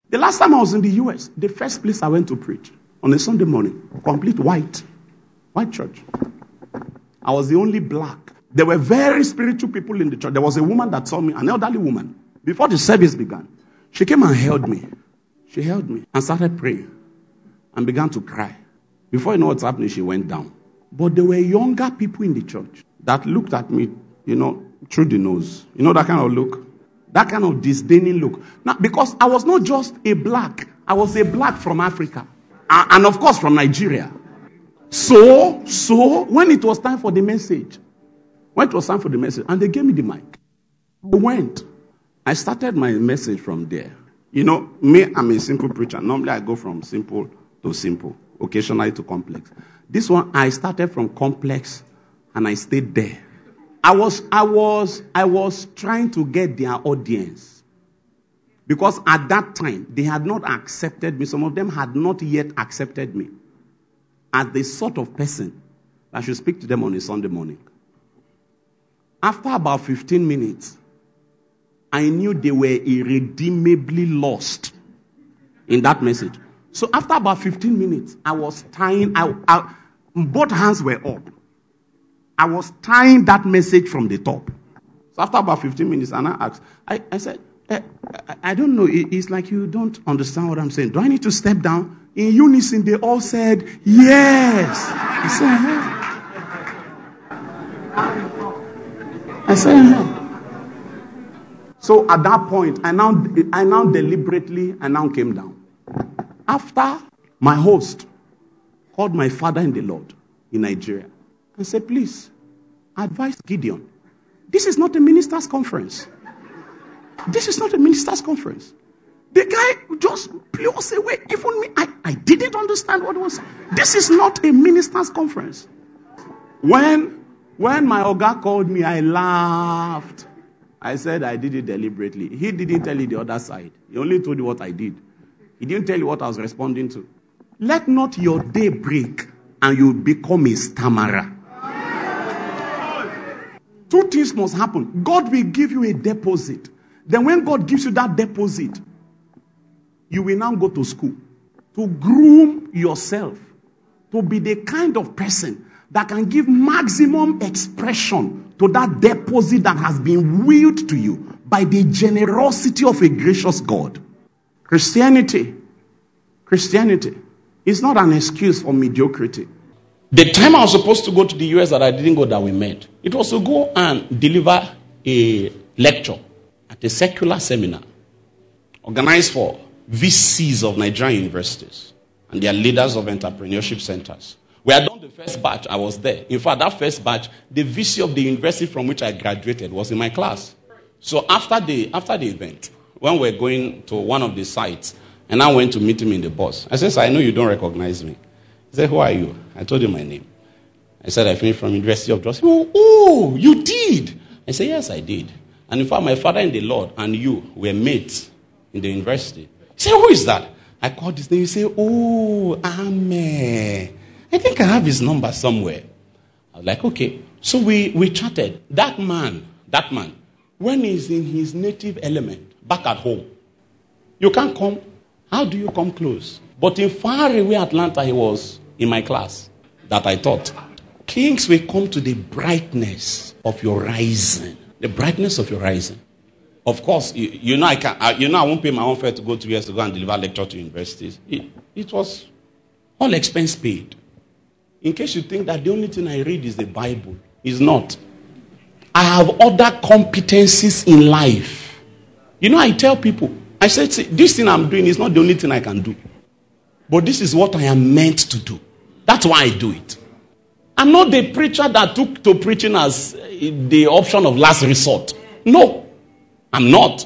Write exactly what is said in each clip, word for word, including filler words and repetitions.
The last time I was in the U S, the first place I went to preach on a Sunday morning, complete white, white church. I was the only black. There were very spiritual people in the church. There was a woman that saw me, an elderly woman. Before the service began, she came and held me. She held me and started praying and began to cry. Before you know what's happening, she went down. But there were younger people in the church that looked at me, you know, through the nose. You know that kind of look? That kind of disdaining look. Now, because I was not just a black. I was a black from Africa. And of course from Nigeria. So, so, when it was time for the message, when it was time for the message, and they gave me the mic, I went. I started my message from there. You know, me, I'm a simple preacher. Normally I go from simple to simple, occasionally to complex. This one, I started from complex and I stayed there. I was, I was, I was trying to get their audience. Because at that time, they had not accepted me. Some of them had not yet accepted me as the sort of person that should speak to them on a Sunday morning. After about fifteen minutes, I knew they were irredeemably lost in that message. So after about fifteen minutes, I was tying, I, I, both hands were up. I was tying that message from the top. So after about fifteen minutes, and I asked, I, I said, I, I, I don't know, it, it's like you don't understand what I'm saying. Do I need to step down? In unison, they all said, yes. I said, yeah. I said, yeah. So at that point, I now, I now deliberately, I now came down. After my host called my father in the Lord in Nigeria and said, please, advise Gideon. This is not a minister's conference. This is not a minister's conference. The guy just blew us away. Even me, I, I didn't understand what it was. This is not a minister's conference. When, when my Oga called me, I laughed. I said I did it deliberately. He didn't tell you the other side. He only told you what I did. He didn't tell you what I was responding to. Let not your day break and you become a stammerer. Two things must happen. God will give you a deposit. Then when God gives you that deposit, you will now go to school to groom yourself to be the kind of person that can give maximum expression to that deposit that has been willed to you by the generosity of a gracious God. Christianity, Christianity is not an excuse for mediocrity. The time I was supposed to go to the U S that I didn't go, that we met, it was to go and deliver a lecture at a secular seminar organized for V Cs of Nigerian universities and their leaders of entrepreneurship centers. We had done the first batch. I was there. In fact, that first batch, the V C of the university from which I graduated was in my class. So after the after the event, when we were going to one of the sites, and I went to meet him in the bus, I said, I know you don't recognize me. He said, who are you? I told him my name. I said, I finished from University of Jos. Oh, oh, you did? I said, yes, I did. And in fact, my father in the Lord and you were mates in the university. He said, who is that? I called his name. He said, oh, Ame. I think I have his number somewhere. I was like, okay. So we, we chatted. That man, that man, when he's in his native element, back at home, you can't come. How do you come close? But in far away Atlanta, he was in my class that I taught. Kings will come to the brightness of your rising. The brightness of your rising. Of course, you, you know I can. I, you know I won't pay my own fare to go two years to go and deliver a lecture to universities. It, it was all expense paid. In case you think that the only thing I read is the Bible, it's not. I have other competencies in life. You know, I tell people, I said, this thing I'm doing is not the only thing I can do. But this is what I am meant to do. That's why I do it. I'm not the preacher that took to preaching as the option of last resort. No, I'm not.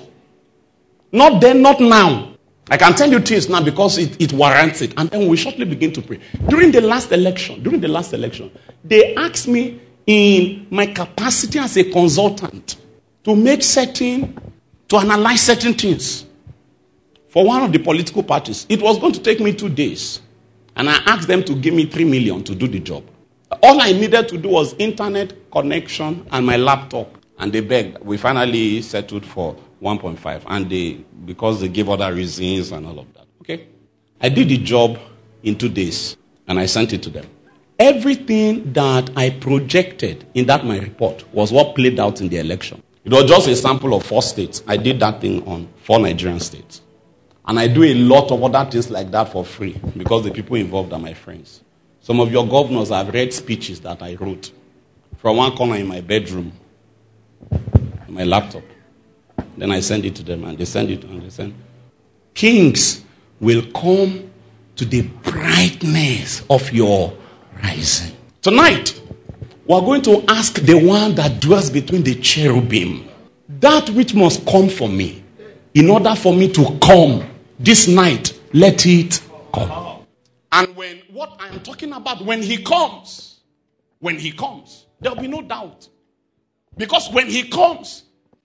Not then, not now. I can tell you things now because it, it warrants it. And then we shortly begin to pray. During the last election, during the last election, they asked me in my capacity as a consultant to make certain, to analyze certain things for one of the political parties. It was going to take me two days. And I asked them to give me three million to do the job. All I needed to do was internet connection and my laptop. And they begged. We finally settled for one point five. And they, because they gave other reasons and all of that. Okay? I did the job in two days, and I sent it to them. Everything that I projected in that my report was what played out in the election. It was just a sample of four states. I did that thing on four Nigerian states. And I do a lot of other things like that for free because the people involved are my friends. Some of your governors have read speeches that I wrote from one corner in my bedroom, on my laptop. Then I send it to them, and they send it, and they send. Kings will come to the brightness of your rising. Tonight, we are going to ask the one that dwells between the cherubim, that which must come for me, in order for me to come this night, let it come. And when what I am talking about, when he comes, when he comes, there will be no doubt. Because when he comes,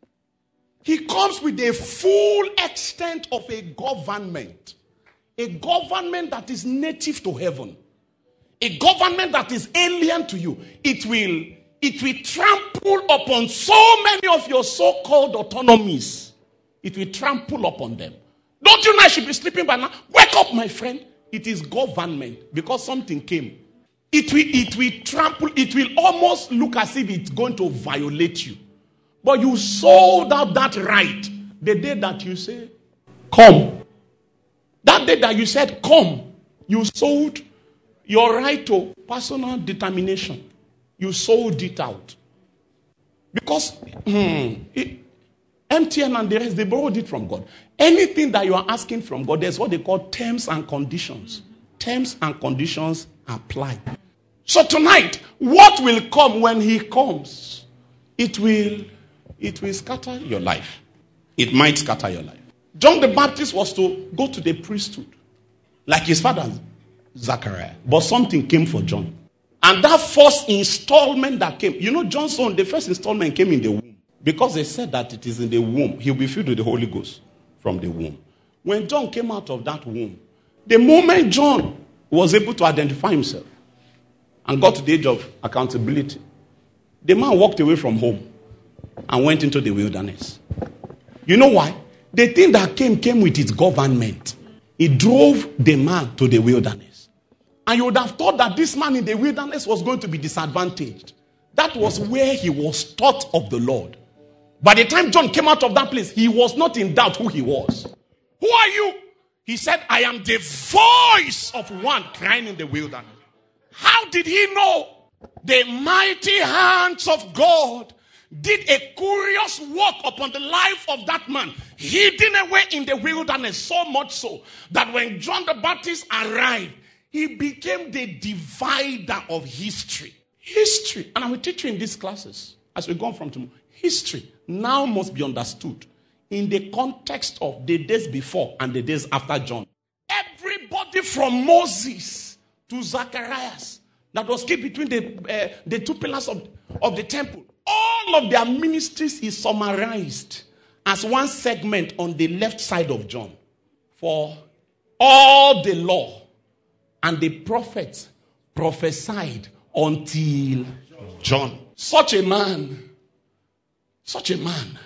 he comes with the full extent of a government. A government that is native to heaven. A government that is alien to you. It will, it will trample upon so many of your so-called autonomies. It will trample upon them. Don't you know I should be sleeping by now? Wake up, my friend. It is government because something came. It will, it will trample, it will almost look as if it's going to violate you. But you sold out that right the day that you say, come. That day that you said, come, you sold your right to personal determination. You sold it out. Because hmm, it, M T N and the rest, they borrowed it from God. Anything that you are asking from God, there's what they call terms and conditions. Terms and conditions apply. So tonight, what will come when he comes? It will, it will scatter your life. It might scatter your life. John the Baptist was to go to the priesthood, like his father, Zachariah. But something came for John. And that first installment that came, you know, John's son, the first installment came in the womb. Because they said that it is in the womb. He'll be filled with the Holy Ghost from the womb. When John came out of that womb, the moment John was able to identify himself and got to the age of accountability, the man walked away from home and went into the wilderness. You know why? The thing that came, came with its government. It drove the man to the wilderness. And you would have thought that this man in the wilderness was going to be disadvantaged. That was where he was taught of the Lord. By the time John came out of that place, he was not in doubt who he was. Who are you? He said, I am the voice of one crying in the wilderness. How did he know? The mighty hands of God did a curious work upon the life of that man, hidden away in the wilderness, so much so that when John the Baptist arrived, he became the divider of history. History, and I will teach you in these classes as we go on from tomorrow. History now must be understood in the context of the days before and the days after John. Everybody from Moses to Zacharias that was kept between the, uh, the two pillars of, of the temple, all of their ministries is summarized as one segment on the left side of John. For all the law and the prophets prophesied until John. Such a man. Such a man.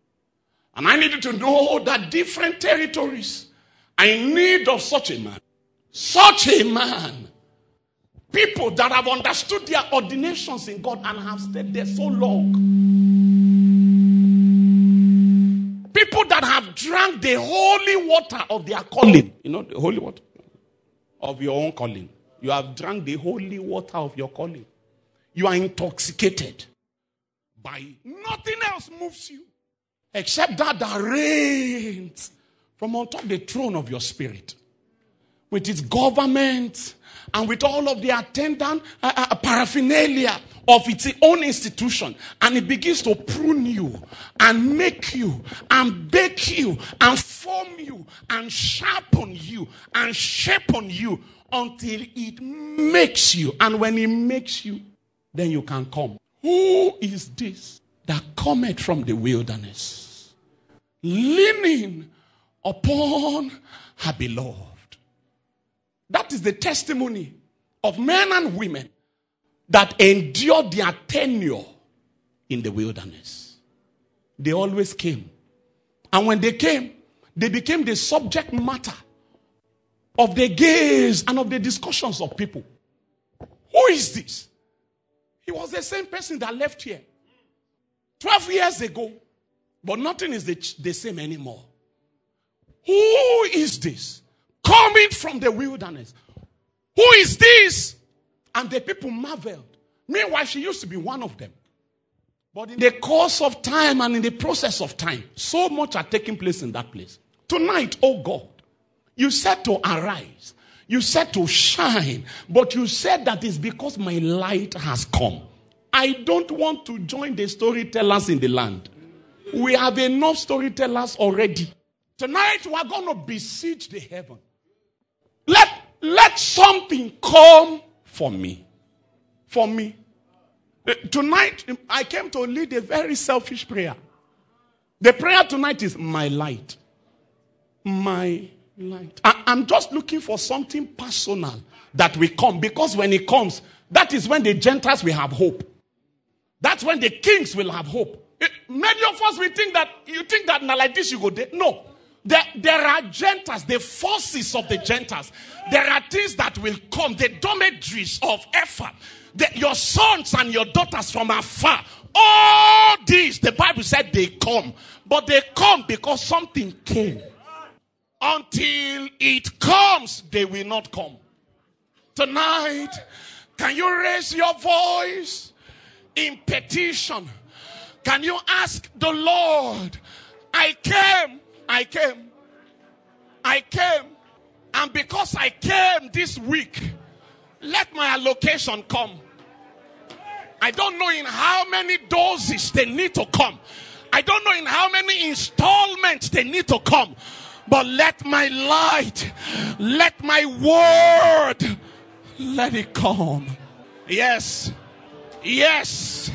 And I needed to know that different territories are in need of such a man. Such a man. People that have understood their ordinations in God and have stayed there so long. People that have drank the holy water of their calling. You know, the holy water of your own calling. You have drank the holy water of your calling. You are intoxicated by nothing else moves you except that that reigns from on top the throne of your spirit, with its government and with all of the attendant uh, uh, paraphernalia of its own institution. And it begins to prune you and make you and bake you and form you and sharpen you and shape on you until it makes you. And when it makes you, then you can come. Who is this that cometh from the wilderness, leaning upon her beloved? That is the testimony of men and women that endured their tenure in the wilderness. They always came And when they came, they became the subject matter of the gaze and of the discussions of people. Who is this? He was the same person that left here twelve years ago, but nothing is the, the same anymore. Who is this? Coming from the wilderness. Who is this? And the people marveled. Meanwhile, she used to be one of them. But in the course of time and in the process of time, so much are taking place in that place. Tonight, oh God, you said to arise. You said to shine. But you said that it's because my light has come. I don't want to join the storytellers in the land. We have enough storytellers already. Tonight, we're going to besiege the heaven. Let, let something come for me. For me. Tonight, I came to lead a very selfish prayer. The prayer tonight is my light. My light. I, I'm just looking for something personal that will come. Because when it comes, that is when the Gentiles will have hope. That's when the kings will have hope. It, many of us, we think that, you think that now like this you go there. No. There, there are Gentiles, the forces of the Gentiles. There are things that will come, the dormitories of effort. The, your sons and your daughters from afar. All these, the Bible said they come. But they come because something came. Until it comes, they will not come. Tonight, can you raise your voice in petition? Can you ask the Lord, I came, I came, I came, and because I came this week, let my allocation come. I don't know in how many doses they need to come. I don't know in how many installments they need to come. But let my light, let my word, let it come. Yes, yes,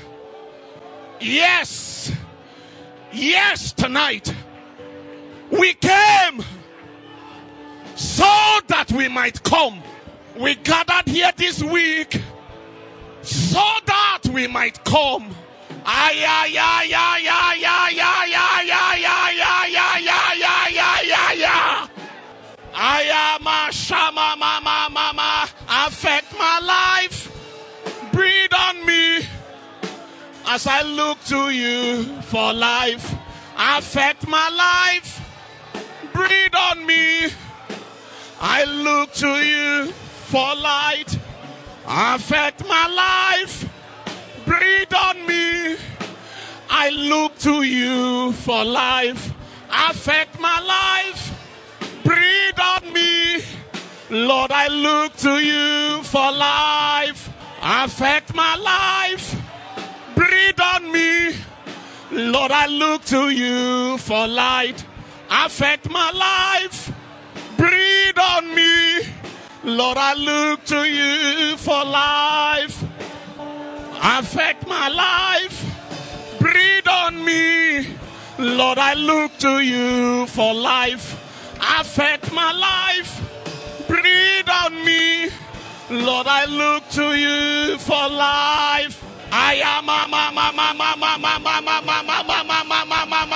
yes, yes, tonight. We came so that we might come. We gathered here this week so that we might come. Ay, ay, ay, ay, ay, ay, ay, ay, ay, ay, ay, ay, ay, ay, ay. I am a shama, mama, mama. Affect my life. Breathe on me as I look to you for life. Affect my life. Breathe on me. I look to you for light. Affect my life. Breathe on me. I look to you for life. Affect my life. Breathe on me. Lord, I look to you for life. Affect my life. Breathe on me. Lord, I look to you for light. Affect my life. Breathe on me. Lord, I look to you for life. Affect my life. Breathe on me. Lord, I look to you for life. Affect my life. Breathe on me. Lord, I look to you for life. I am a mama mama mama mama mama mama mama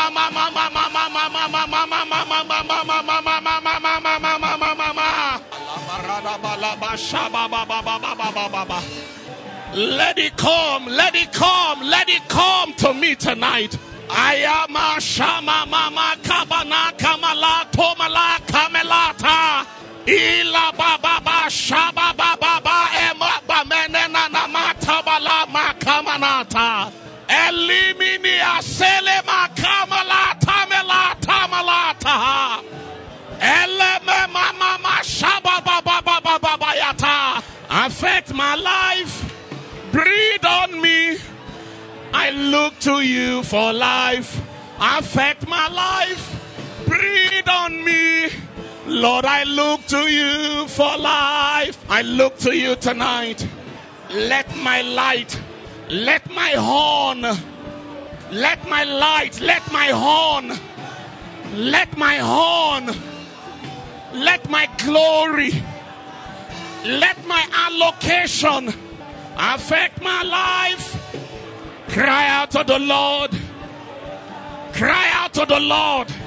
mama. Let it come, let it come, let it come to me tonight. I am a shama mama kabana kamala tomala kamelata. Ila baba ba shaba baba ba ema ba menena namata bala makamanata. Elimini asele makamalata melata malata. Eleme mama ma shaba baba baba baba yata. Affect my life. Breathe on me. I look to you for life. Affect my life. Breathe on me. Lord, I look to you for life. I look to you tonight. Let my light, let my horn, let my light, let my horn, let my horn, let my glory, let my allocation affect my life. Cry out to the Lord. Cry out to the Lord.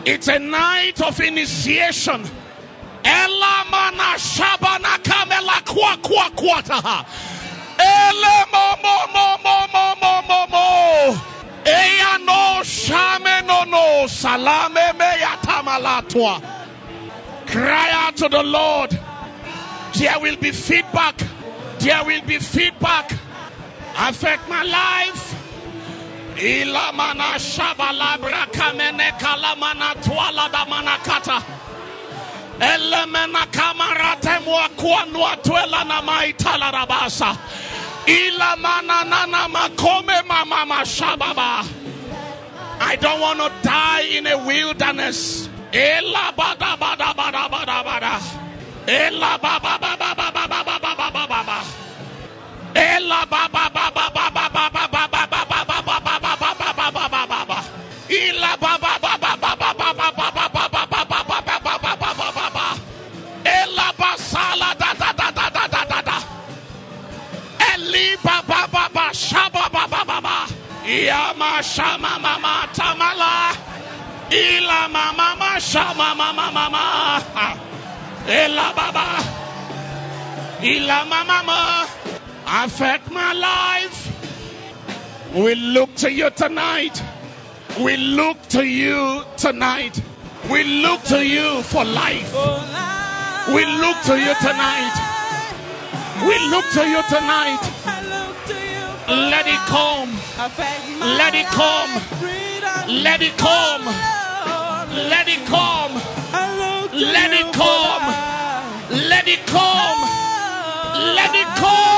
It's a night of initiation. Elamana shabana kamela kwa kwa kwata. Ele mo mo mo mo mo mo mo mo. Eya no shame no no salame me yatamalatwa. Cry out to the Lord. There will be feedback. There will be feedback. Affect my life. Ilamana shabalabra kamene kalamana twala da manakata. Elemena kamarate mwa kuanwa twela na maitala rabasa. Ilamana nana makome mama mashababa. I don't want to die in a wilderness. Ela bada bada bada bada bada. Ela baba baba baba baba baba baba. Ela baba baba baba baba baba baba baba baba baba baba. Ela baba baba baba baba baba baba baba baba baba. Ela basala da da da da da da da da. Eli baba baba shaba baba baba. Yama shama mama tamala. Ila mama mama shama mama mama. Ela baba. Ila mama mama. Affect my life. We look to you tonight. We look to you tonight. We look to you for life. We look to you tonight. We look to you tonight. Let it come. Let it come. Let it come. Let it come. Let it come. Let it come. Let it come.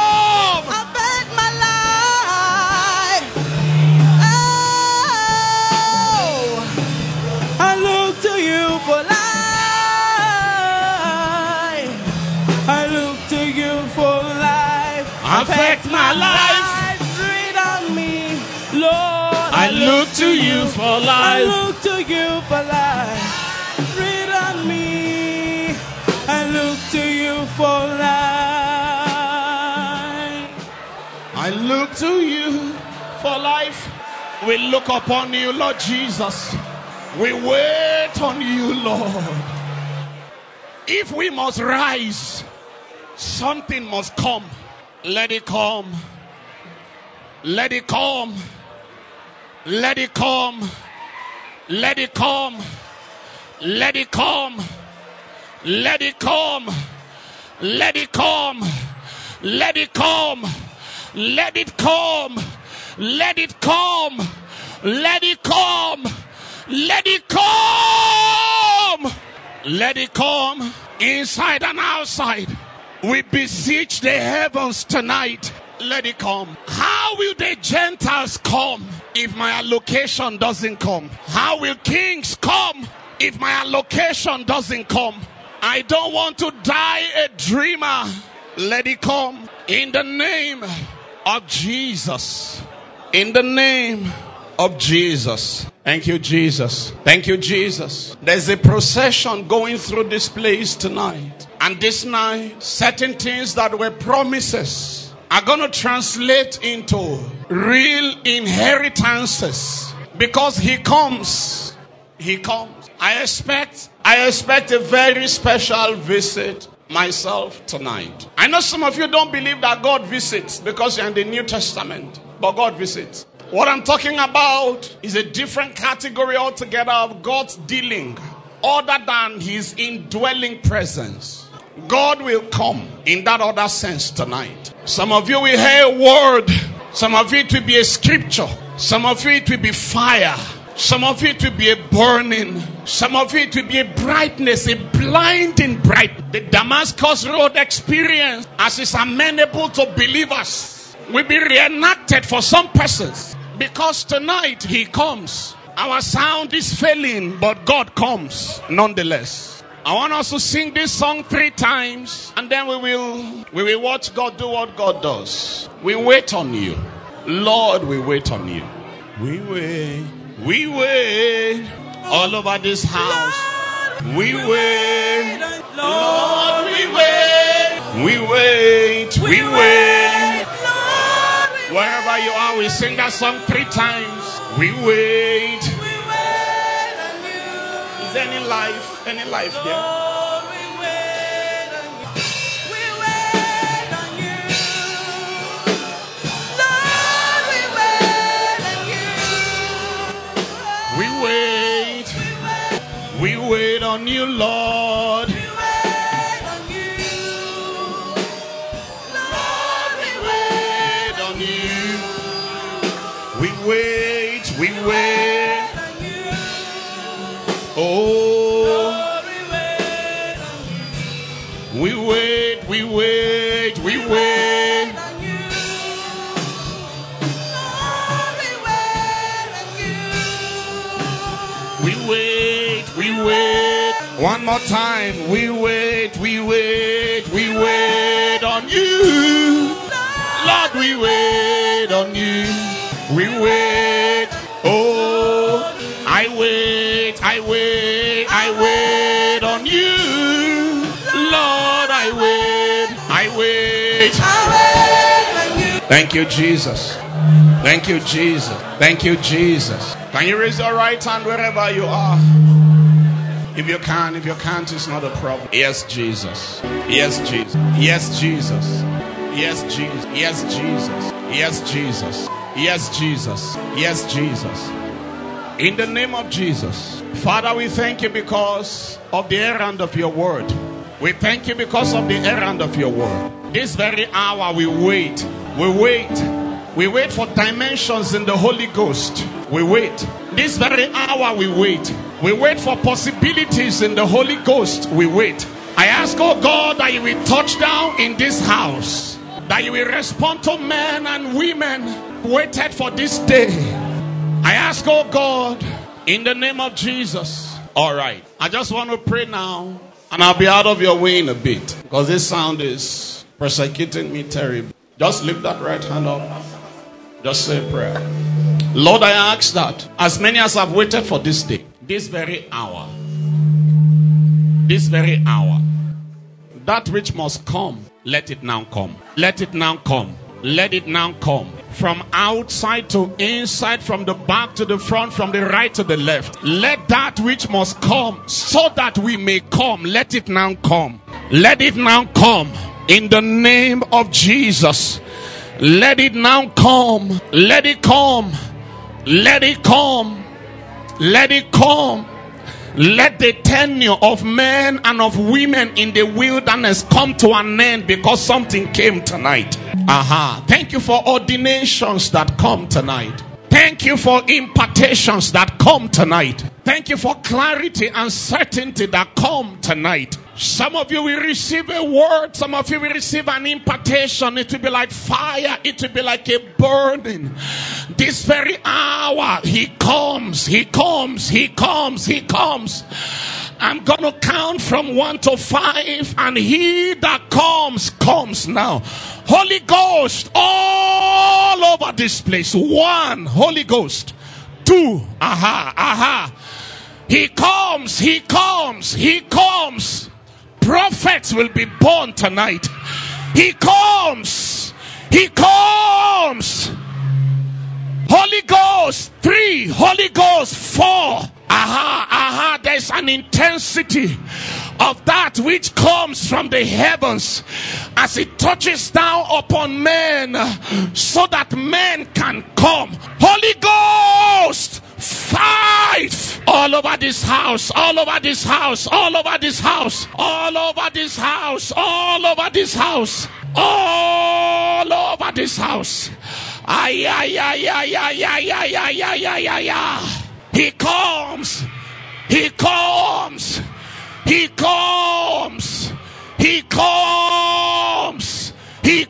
Affect my life. Breathe on me, Lord. I look to you for life. I look to you for life. Breathe on me. I look to you for life. I look to you for life. We look upon you, Lord Jesus. We wait on you, Lord. If we must rise, something must come. Let it come. Let it come. Let it come. Let it come. Let it come. Let it come. Let it come. Let it come. Let it come. Let it come. Let it come. Let it come. Let it come. Inside and outside. We beseech the heavens tonight. Let it come. How will the Gentiles come if my allocation doesn't come? How will kings come if my allocation doesn't come? I don't want to die a dreamer. Let it come. In the name of Jesus. In the name of Jesus. Thank you, Jesus. Thank you, Jesus. There's a procession going through this place tonight. And this night, certain things that were promises are going to translate into real inheritances. Because he comes. He comes. I expect, I expect a very special visit myself tonight. I know some of you don't believe that God visits because you're in the New Testament. But God visits. What I'm talking about is a different category altogether of God's dealing, other than his indwelling presence. God will come in that other sense tonight. Some of you will hear a word. Some of you it will be a scripture. Some of you it will be fire. Some of you it will be a burning. Some of you it will be a brightness, a blinding bright. The Damascus Road experience, as is amenable to believers, will be reenacted for some persons. Because tonight he comes. Our sound is failing, but God comes nonetheless. I want us to sing this song three times, and then we will we will watch God do what God does. We wait on you. Lord, we wait on you. We wait. We wait all over this house. We wait. Lord, we wait. We wait. We wait. Wherever you are, we sing that song three times. We wait. Is there any life? Any life there? Lord, we wait on you. We wait on you. Lord, we wait on you. We wait. We wait on you, Lord. We wait on you. Lord, we wait on you. We wait, we wait. on you. Oh, Lord, we wait on you. we wait, we wait, we wait. on you. Lord, we wait on you. We wait, we wait. One more time. We wait, we wait, we wait on you. Lord, we wait on you. We wait. Oh, I wait, I wait, I wait on you. Lord, I wait, I wait. Thank you, Jesus. Thank you, Jesus. Thank you, Jesus. Can you raise your right hand wherever you are? If you can, if you can't, it's not a problem. Yes, Jesus. Yes, Jesus. Yes, Jesus. Yes, Jesus. Yes, Jesus. Yes, Jesus. Yes, Jesus. Yes, Jesus. In the name of Jesus. Father, we thank you because of the errand of your word. We thank you because of the errand of your word. This very hour we wait. We wait. We wait for dimensions in the Holy Ghost. We wait. This very hour we wait. We wait for possibilities in the Holy Ghost. We wait. I ask, oh God, that you will touch down in this house. That you will respond to men and women who waited for this day. I ask, oh God, in the name of Jesus. All right. I just want to pray now. And I'll be out of your way in a bit. Because this sound is persecuting me terribly. Just lift that right hand up. Just say a prayer. Lord, I ask that as many as have waited for this day, this very hour, this very hour, that which must come, let it now come. Let it now come. Let it now come. From outside to inside, from the back to the front, from the right to the left. Let that which must come, so that we may come, let it now come. Let it now come. In the name of Jesus. Let it now come. Let it come. Let it come. Let it come. Let the tenure of men and of women in the wilderness come to an end because something came tonight. Aha. Thank you for ordinations that come tonight. Thank you for impartations that come tonight. Thank you for clarity and certainty that come tonight. Some of you will receive a word. Some of you will receive an impartation. It will be like fire. It will be like a burning. This very hour, he comes. He comes. He comes. He comes. I'm going to count from one to five. And he that comes, comes now. Holy Ghost all over this place. One, Holy Ghost. Two, aha, aha. He comes. He comes. He comes. Prophets will be born tonight. He comes. He comes. Holy Ghost. Three. Holy Ghost. Four. Aha, aha. There's an intensity of that which comes from the heavens as it touches down upon men so that men can come. Holy Ghost. Five. All over this house, all over this house, all over this house, all over this house, all over this house, all over this house. Ay, ay, ay, ay, ay, ay, ay, ay, ay, ay, ay, ay. He comes. He comes. He comes. He comes. He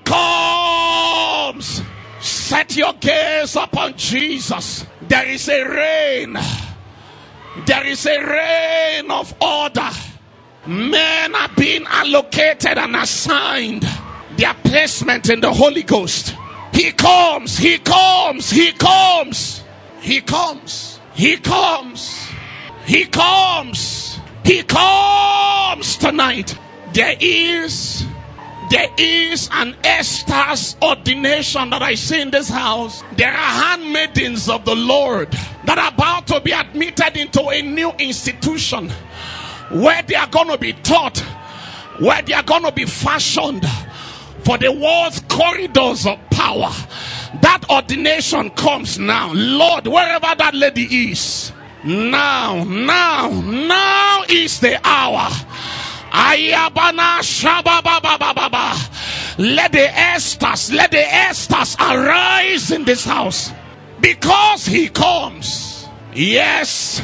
comes. Set your gaze upon Jesus. There is a reign. There is a reign of order. Men are being allocated and assigned their placement in the Holy Ghost. He comes. He comes. He comes. He comes. He comes. He comes. He comes tonight. There is There is an Esther's ordination that I see in this house. There are handmaidens of the Lord that are about to be admitted into a new institution where they are going to be taught, where they are going to be fashioned for the world's corridors of power. That ordination comes now. Lord, wherever that lady is, now, now, now is the hour. Ayabana Shabababababa. Let the Esthers, let the Esthers arise in this house, because he comes. Yes,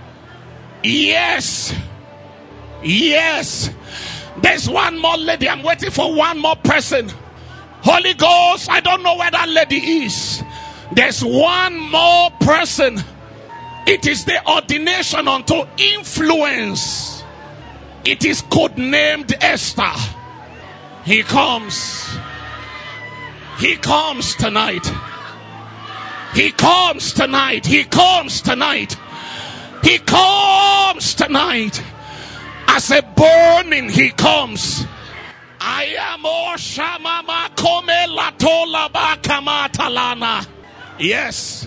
yes, yes. There's one more lady. I'm waiting for one more person. Holy Ghost, I don't know where that lady is. There's one more person. It is the ordination unto influence. It is codenamed Esther. He comes. He comes tonight. He comes tonight. He comes tonight. He comes tonight. As a burning, he comes. I am Oshamama Kome Latola Bakamatalana. Yes.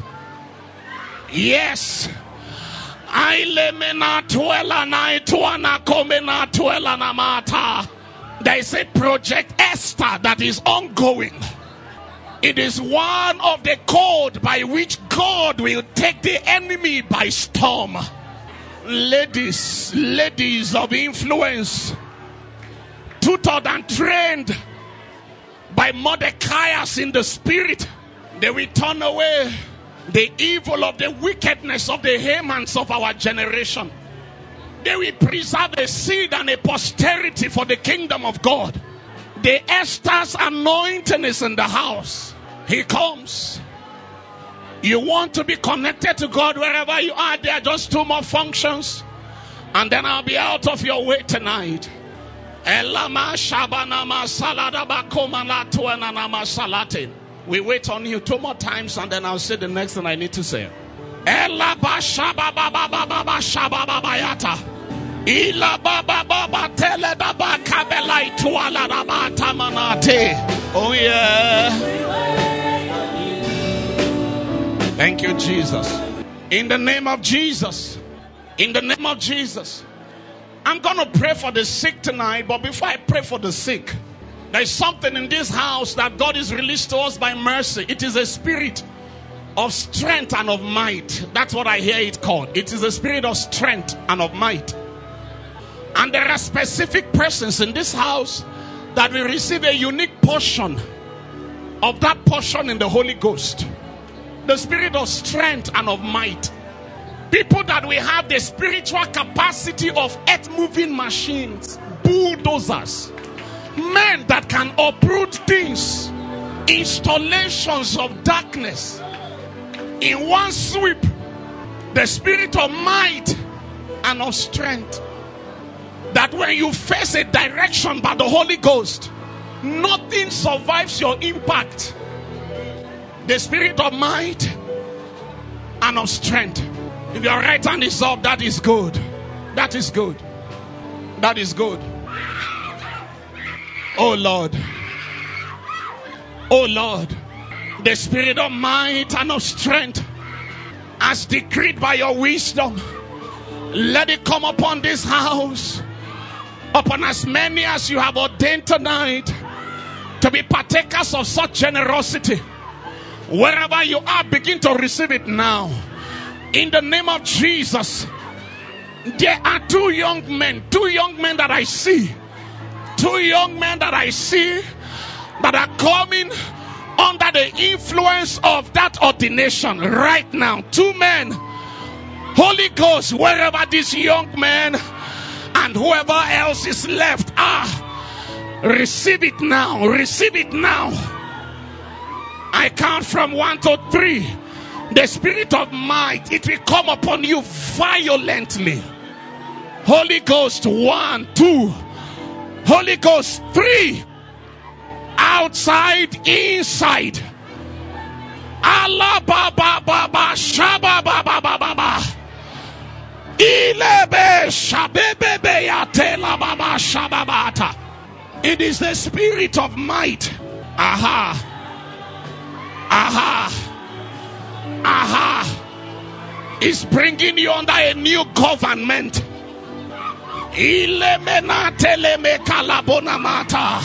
Yes. I lemena tuela na tuana komena tuela na mata. There is a project Esther that is ongoing. It is one of the code by which God will take the enemy by storm. Ladies, ladies of influence, tutored and trained by Mordecai's in the spirit, they will turn away the evil of the wickedness of the Hamans of our generation. They will preserve a seed and a posterity for the kingdom of God. The Esther's anointing is in the house. He comes. You want to be connected to God wherever you are. There are just two more functions, and then I'll be out of your way tonight. We wait on you two more times, and then I'll say the next thing I need to say. Oh yeah. Thank you, Jesus. In the name of Jesus. In the name of Jesus. I'm going to pray for the sick tonight, but before I pray for the sick, there's something in this house that God is released to us by mercy. It is a spirit of strength and of might. That's what I hear it called. It is a spirit of strength and of might. And there are specific persons in this house that will receive a unique portion of that portion in the Holy Ghost. The spirit of strength and of might. People that will have the spiritual capacity of earth-moving machines, bulldozers. Men that can uproot things, installations of darkness in one sweep. The spirit of might and of strength, that when you face a direction by the Holy Ghost, nothing survives your impact. The spirit of might and of strength. If your right hand is up, that is good. That is good. That is good. Oh Lord, oh Lord, the spirit of might and of strength, as decreed by your wisdom, let it come upon this house, upon as many as you have ordained tonight to be partakers of such generosity. Wherever you are, begin to receive it now. In the name of Jesus. There are two young men, two young men that I see. Two young men that I see that are coming under the influence of that ordination right now. Two men. Holy Ghost, wherever this young man and whoever else is left are, receive it now. Receive it now. I count from one to three. The spirit of might, it will come upon you violently. Holy Ghost, one, two. Holy Ghost, three. Outside, inside. Allah baba baba shaba baba baba. Ilebe shabebe yatela baba shababata. It is the spirit of might. Aha. Aha. Aha. It's bringing you under a new government. Ilemena teleme kalabona mata.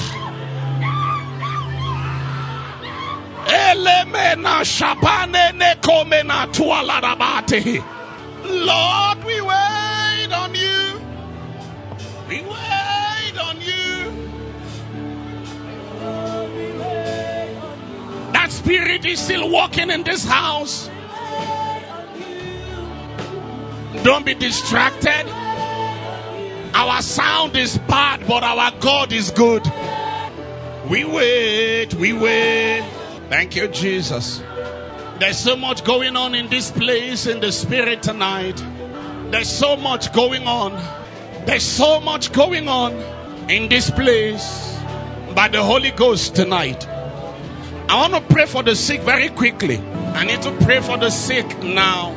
Elemena shabane nekomena tualarabate. Lord, we wait on you. We wait on you. That spirit is still walking in this house. Don't be distracted. Our sound is bad, but our God is good. We wait, we wait. Thank you, Jesus. There's so much going on in this place in the spirit tonight. There's so much going on. There's so much going on in this place by the Holy Ghost tonight. I want to pray for the sick very quickly. I need to pray for the sick now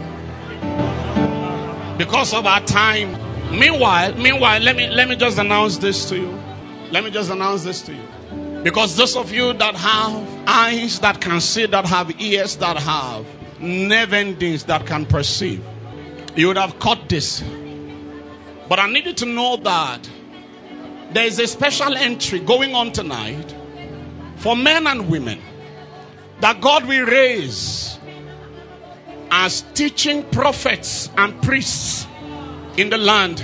because of our time. Meanwhile, meanwhile, let me let me just announce this to you. Let me just announce this to you. Because those of you that have eyes that can see, that have ears that have nerve endings that can perceive, you would have caught this. But I need you to know that there is a special entry going on tonight for men and women that God will raise as teaching prophets and priests in the land.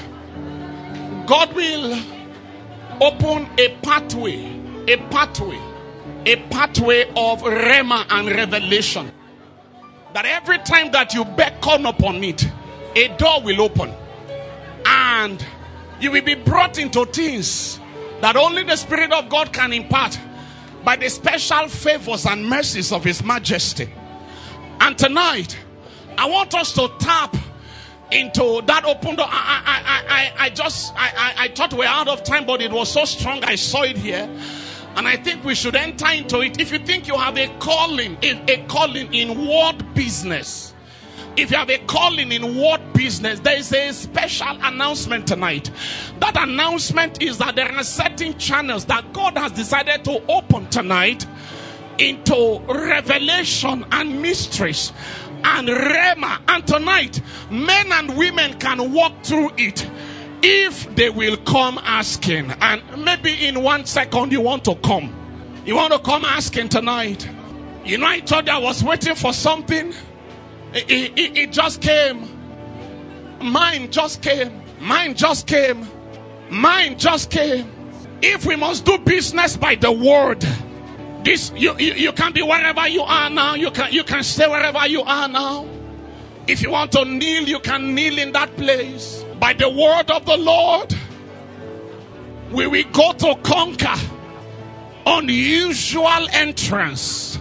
God will open a pathway, a pathway, a pathway of rhema and revelation. That every time that you beckon upon it, a door will open. And you will be brought into things that only the Spirit of God can impart by the special favors and mercies of His Majesty. And tonight, I want us to tap into that open door. I, I, I, I, I just, I, I, I thought we were out of time, but it was so strong. I saw it here. And I think we should enter into it. If you think you have a calling, a, a calling in word business, if you have a calling in word business, there is a special announcement tonight. That announcement is that there are certain channels that God has decided to open tonight into revelation and mysteries and rhema. And tonight, men and women can walk through it if they will come asking. And maybe in one second you want to come. You want to come asking tonight. You know, I thought I was waiting for something. It, it, it just came. Mine just came. Mine just came. Mine just came. If we must do business by the word, this you, you, you can be wherever you are now. You can you can stay wherever you are now. If you want to kneel, you can kneel in that place. By the word of the Lord, we will go to conquer unusual entrance.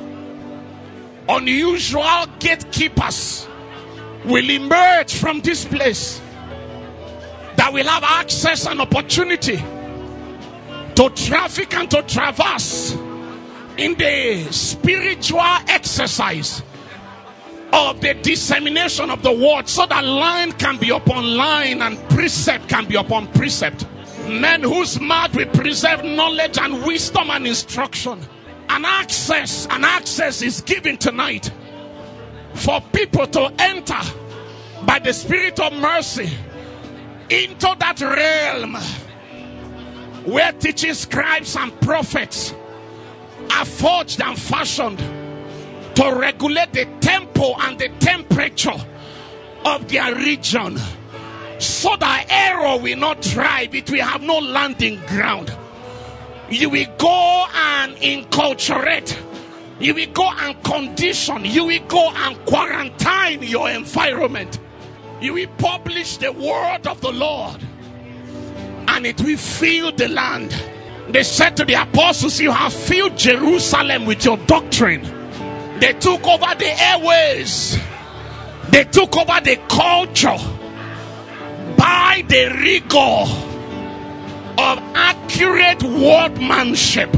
Unusual gatekeepers will emerge from this place that will have access and opportunity to traffic and to traverse in the spiritual exercise of the dissemination of the word, so that line can be upon line and precept can be upon precept. Men whose mouth will preserve knowledge and wisdom and instruction. An access, an access is given tonight for people to enter by the Spirit of mercy into that realm where teaching scribes and prophets are forged and fashioned to regulate the tempo and the temperature of their region, so that error will not thrive, it will have no landing ground. You will go and enculturate. You will go and condition. You will go and quarantine your environment. You will publish the word of the Lord, and it will fill the land. They said to the apostles, you have filled Jerusalem with your doctrine. They took over the airways. They took over the culture by the rigor of accurate workmanship.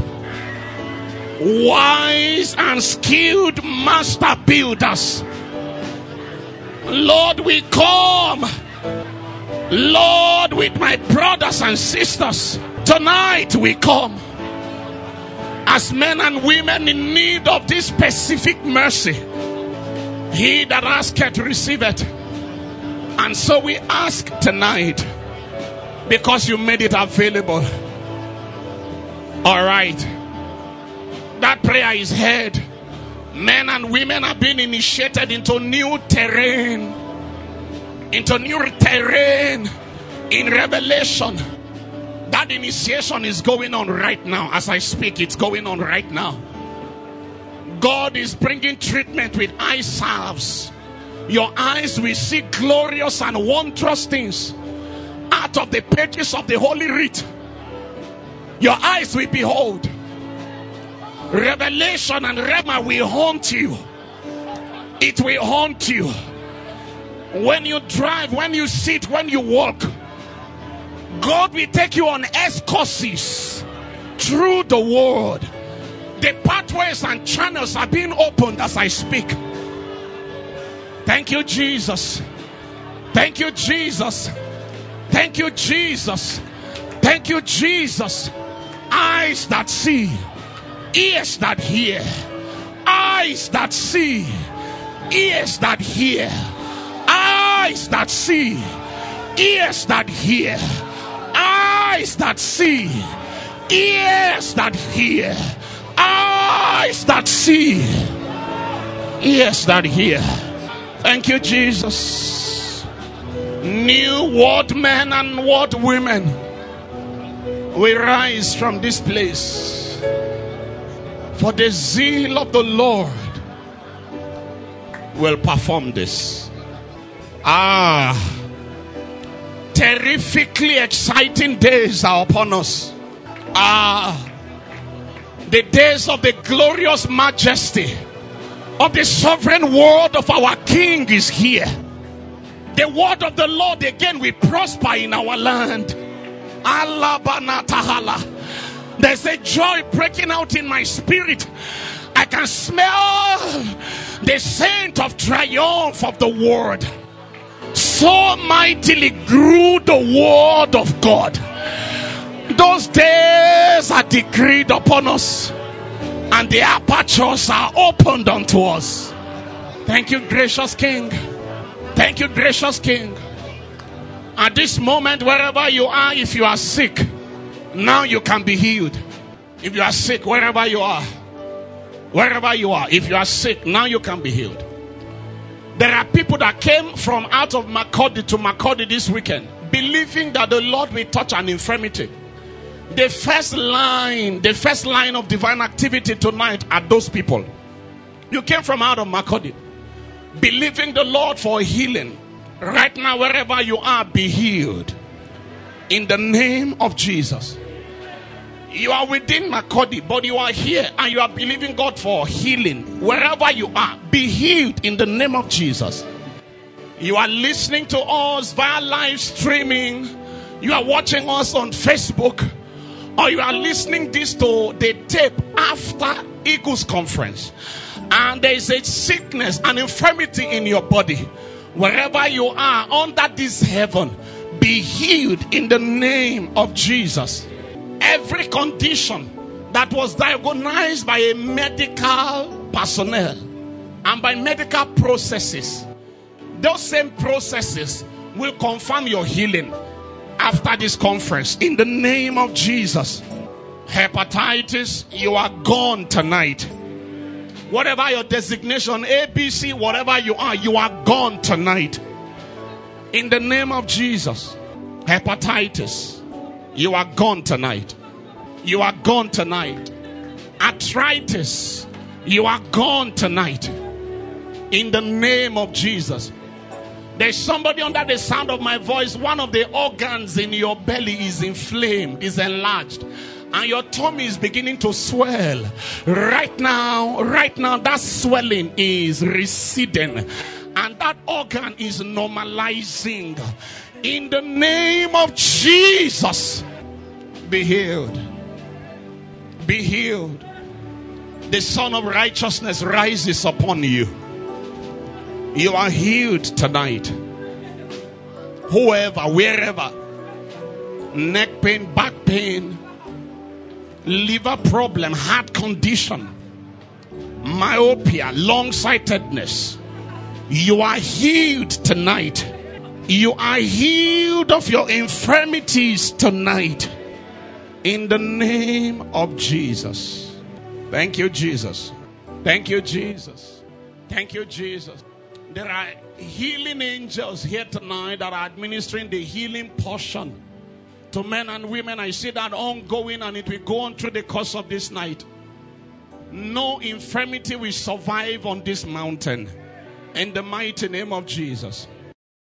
Wise and skilled master builders. Lord, we come, Lord, with my brothers and sisters Tonight we come as men and women in need of this specific mercy. He that asketh receiveth. And so we ask tonight, because you made it available. All right. That prayer is heard. Men and women are being initiated into new terrain. Into new terrain in revelation. That initiation is going on right now. As I speak, it's going on right now. God is bringing treatment with eye salves. Your eyes will see glorious and wondrous things out of the pages of the Holy Writ. Your eyes will behold. Revelation and Rhema will haunt you. It will haunt you. When you drive, when you sit, when you walk, God will take you on excursions through the world. The pathways and channels are being opened as I speak. Thank you, Jesus. Thank you, Jesus. Thank you, Jesus. Thank you, Jesus. Eyes that see, ears that hear. Eyes that see, ears that hear. Eyes that see, ears that hear. Eyes that see, ears that hear. Eyes that see, ears that hear. Thank you, Jesus. New word men and word women, we rise from this place, for the zeal of the Lord will perform this. Ah, terrifically exciting days are upon us. Ah, the days of the glorious majesty of the sovereign word of our King is here. The word of the Lord again will prosper in our land. There's a joy breaking out in my spirit. I can smell the scent of triumph of the word. So mightily grew the word of God. Those days are decreed upon us, and the apertures are opened unto us. Thank you, gracious King. Thank you, gracious King. At this moment, wherever you are, if you are sick, now you can be healed. If you are sick, wherever you are, wherever you are, if you are sick, now you can be healed. There are people that came from out of Makurdi to Makurdi this weekend, believing that the Lord will touch an infirmity. The first line, the first line of divine activity tonight are those people. You came from out of Makurdi, believing the Lord for healing. Right now, wherever you are, be healed in the name of Jesus. You are within Makurdi, but you are here and you are believing God for healing. Wherever you are, be healed in the name of Jesus. You are listening to us via live streaming. You are watching us on Facebook, or you are listening this to the tape after Eagles Conference, and there is a sickness, an infirmity in your body. Wherever you are under this heaven, be healed in the name of Jesus. Every condition that was diagnosed by a medical personnel and by medical processes, those same processes will confirm your healing after this conference in the name of Jesus. Hepatitis, you are gone tonight. Whatever your designation, A, B, C, whatever you are, you are gone tonight in the name of Jesus. Hepatitis, you are gone tonight. You are gone tonight. Arthritis, you are gone tonight in the name of Jesus. There's somebody under the sound of my voice. One of the organs in your belly is inflamed, is enlarged, and your tummy is beginning to swell. Right now, right now, that swelling is receding, and that organ is normalizing. In the name of Jesus, be healed. Be healed. The Son of Righteousness rises upon you. You are healed tonight. Whoever, wherever, neck stomach pain, back pain, liver problem, heart condition, myopia, long-sightedness. You are healed tonight. You are healed of your infirmities tonight. In the name of Jesus. Thank you, Jesus. Thank you, Jesus. Thank you, Jesus. There are healing angels here tonight that are administering the healing portion to men and women. I see that ongoing, and it will go on through the course of this night. No infirmity will survive on this mountain. In the mighty name of Jesus.